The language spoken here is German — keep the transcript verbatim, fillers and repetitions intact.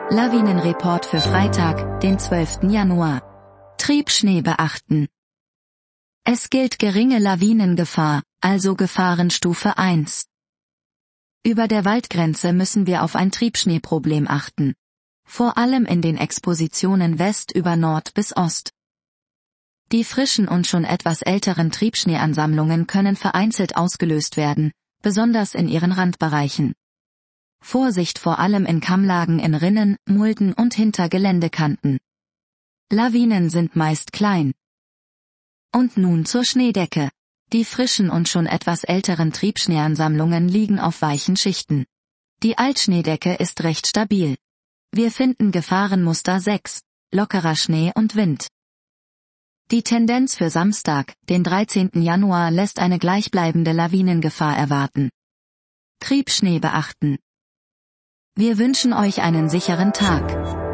Lawinenreport für Freitag, den zwölften Januar. Triebschnee beachten. Es gilt geringe Lawinengefahr, also Gefahrenstufe eins. Über der Waldgrenze müssen wir auf ein Triebschneeproblem achten. Vor allem in den Expositionen West über Nord bis Ost. Die frischen und schon etwas älteren Triebschneeansammlungen können vereinzelt ausgelöst werden, besonders in ihren Randbereichen. Vorsicht vor allem in Kammlagen in Rinnen, Mulden und hinter Geländekanten. Lawinen sind meist klein. Und nun zur Schneedecke. Die frischen und schon etwas älteren Triebschneeansammlungen liegen auf weichen Schichten. Die Altschneedecke ist recht stabil. Wir finden Gefahrenmuster sechs, lockerer Schnee und Wind. Die Tendenz für Samstag, den dreizehnten Januar, lässt eine gleichbleibende Lawinengefahr erwarten. Triebschnee beachten. Wir wünschen euch einen sicheren Tag.